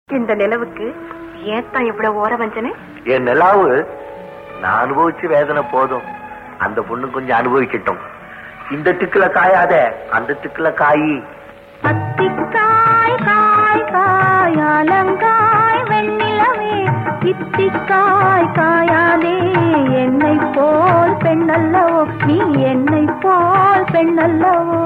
இந்த நிலவுக்கு ஏத்தான் இவ்வளவு ஓர வஞ்சனை? என் நிலாவு நான் அனுபவிச்சு வேதனை போதும், அந்த பொண்ணு கொஞ்சம் அனுபவிக்கட்டும். இந்த திக்குல காயாத அந்த திக்குல காயி. அத்திக்காய் காய் காய் அலங்காய் வெண்ணிலவே, இத்திக்காய் காயாதே என்னை போல் பெண்ணல்லவோ, நீ என்னை போல் பெண்ணல்லவோ.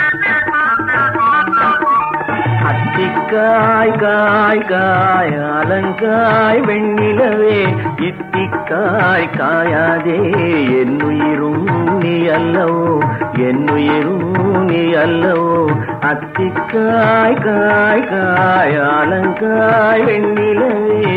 அத்திக்காய் காய் காய் அலங்காய் வெண்ணிலவே, இத்திக்காய் காயாதே என்னுயிரும் நீ அல்லவோ, என்னுயிரும் நீ அல்லவோ. அத்திக்காய் காய் காய் அலங்காய் வெண்ணிலவே.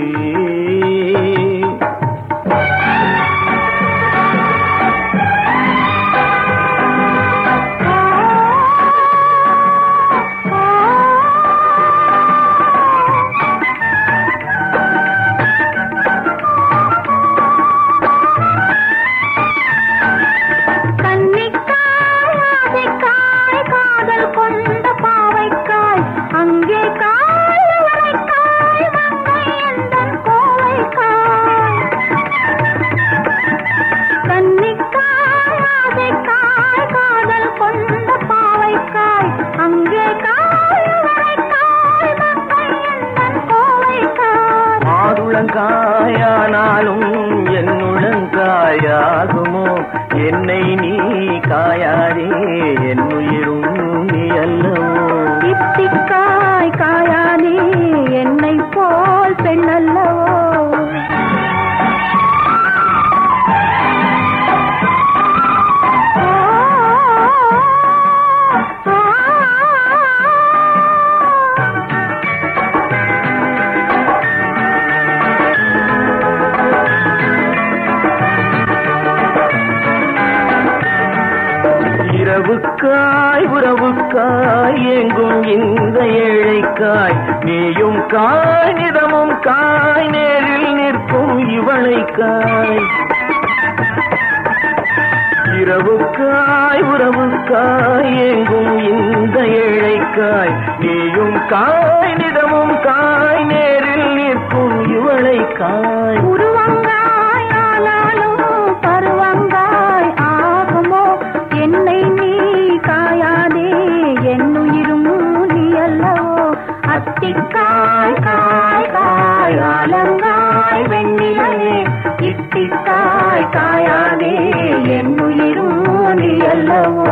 காயானாலும் என்னுடங்காயாகுமோ, என்னை நீ காயாதே என்னுயிரும் நீ அல்லவோ. இத்திக்காய் காயாதே என்னை போல் பெண்ணல்லவோ. உறவுக்காய் உறவுக்காய் எங்கும் இந்த ஏழைக்காய், நீயும் காய் நிதமும் காய் நேரில் நிற்கும் இவளைக்காய். இரவுக்காய் உறவுக்காய் எங்கும் இந்த ஏழைக்காய், நீயும் காய் நிதமும் காய் நேரில் நிற்கும் இவளைக்காய். உருவங்காய் ஆனாலும் பருவங்காய் ஆகுமோ, என்னை நீ காயாதே என்னுயிரும் நீ அல்லவோ. அத்திக்காய் காய் காய் அலங்காய் வெண்ணிலவே, இத்திக்காய் காயாதே என்னுயிரும் நீ அல்லவோ.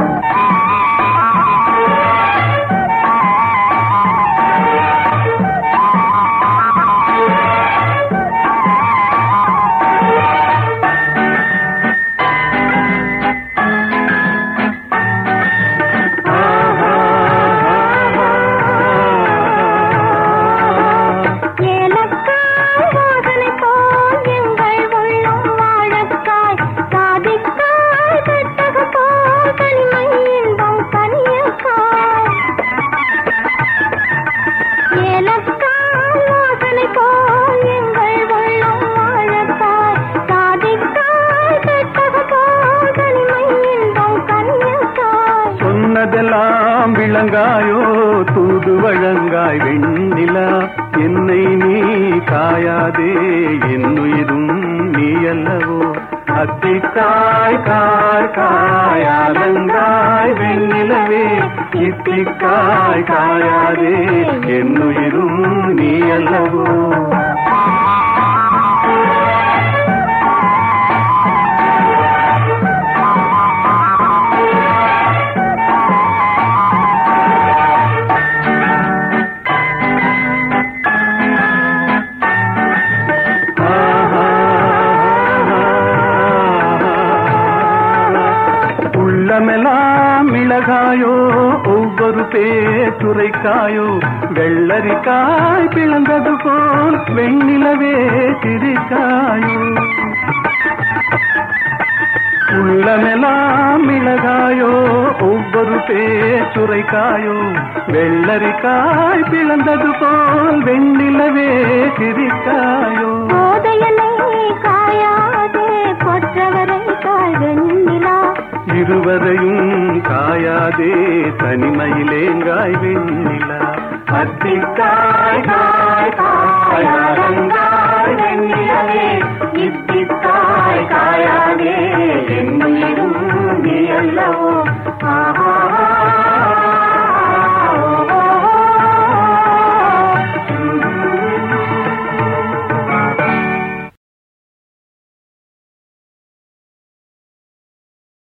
சொன்னதெல்லாம் விளங்காயோ தூது வழங்காய் வெண்ணிலா, என்னை நீ காயாதே என்னுயிரும் நீ அல்லவோ. அத்திக்காய் காய் காய் அலங்காய் வெண்ணிலவே, இத்திக்காய் காயாதே என்னுயிரும் நீ அல்லவோ. உள்ளமெல்லாம் மிளகாயோ ஒவ்வொரு பேச்சுரைக்காயோ, வெள்ளரிக்காய் பிளந்தது போல் வெண்ணிலவே சிரிக்காயோ. உள்ளமெல்லாம் மிளகாயோ ஒவ்வொரு பேச்சுரைக்காயோ, வெள்ளரிக்காய் பிளந்தது போல் வெண்ணிலவே சிரிக்காயோ. போதையனை காயாதே கொற்றவரை காய் வெண்ணிலா, இருவரையும் காயாதே தனிமையிலேங்காய் வெண்ணிலா. அத்திக்காய் காயாதந்தாய் வெண்ணிலவே இத்தித்தாய் காயாதே என்னுயிரும் நீ அல்லவோ. ஆஹா